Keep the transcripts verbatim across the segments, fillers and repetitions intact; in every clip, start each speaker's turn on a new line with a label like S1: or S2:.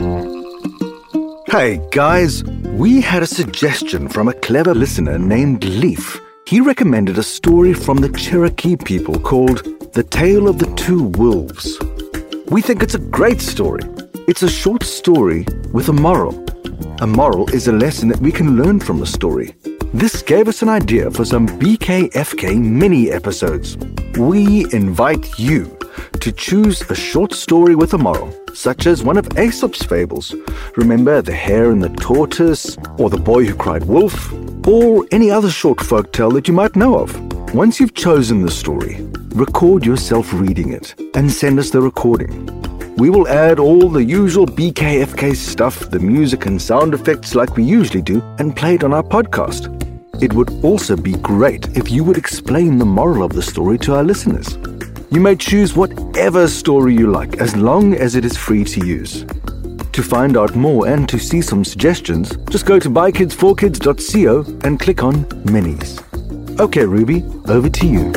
S1: Hey guys, we had a suggestion from a clever listener named Leaf. He recommended a story from the Cherokee people called The Tale of the Two Wolves. We think it's a great story. It's a short story with a moral. A moral is a lesson that we can learn from the story. This gave us an idea for some B K F K mini episodes. We invite you to choose a short story with a moral, such as one of Aesop's fables. Remember The Hare and the Tortoise, or The Boy Who Cried Wolf, or any other short folk tale that you might know of. Once you've chosen the story, record yourself reading it and send us the recording. We will add all the usual B K F K stuff, the music and sound effects like we usually do, and play it on our podcast. It would also be great if you would explain the moral of the story to our listeners. You may choose whatever story you like, as long as it is free to use. To find out more and to see some suggestions, just go to by kids for kids dot co and click on Minis. Okay, Ruby, over to you.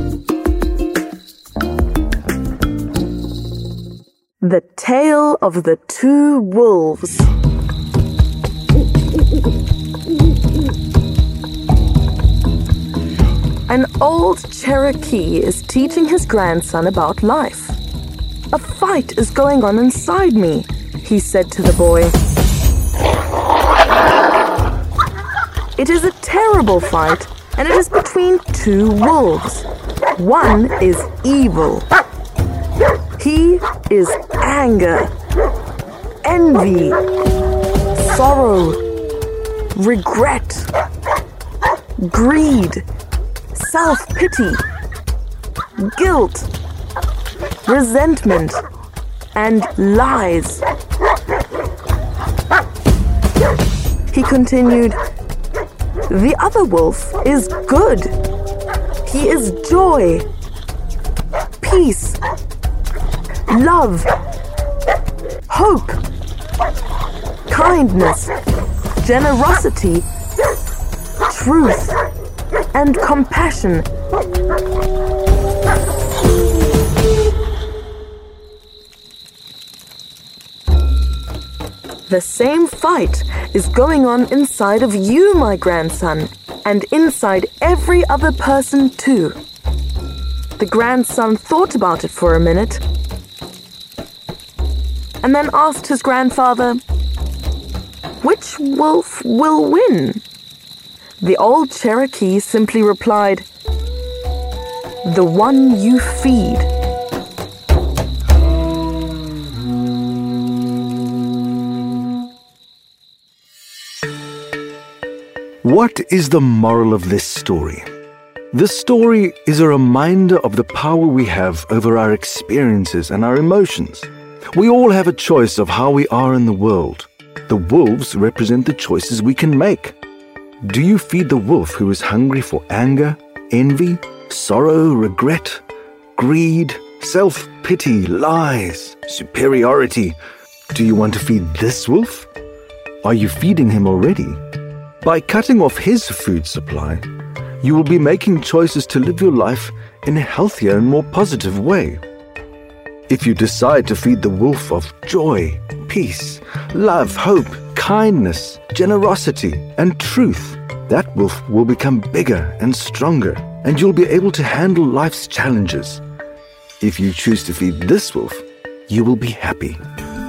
S2: The Tale of the Two Wolves. An old Cherokee is teaching his grandson about life. "A fight is going on inside me," he said to the boy. "It is a terrible fight, and it is between two wolves. One is evil. He is anger, envy, sorrow, regret, greed, self-pity, guilt, resentment, and lies." He continued, "The other wolf is good. He is joy, peace, love, hope, kindness, generosity, truth, and compassion." The same fight is going on inside of you, my grandson, and inside every other person too. The grandson thought about it for a minute, and then asked his grandfather, "Which wolf will win?" The old Cherokee simply replied, "The one you feed."
S1: What is the moral of this story? This story is a reminder of the power we have over our experiences and our emotions. We all have a choice of how we are in the world. The wolves represent the choices we can make. Do you feed the wolf who is hungry for anger, envy, sorrow, regret, greed, self-pity, lies, superiority? Do you want to feed this wolf? Are you feeding him already? By cutting off his food supply, you will be making choices to live your life in a healthier and more positive way. If you decide to feed the wolf of joy, peace, love, hope, kindness, generosity, and truth, that wolf will become bigger and stronger, and you'll be able to handle life's challenges. If you choose to feed this wolf, you will be happy.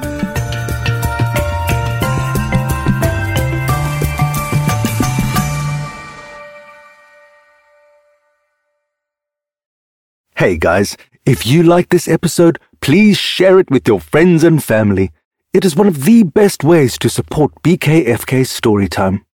S1: Hey guys, if you like this episode, please share it with your friends and family. It is one of the best ways to support B K F K Storytime.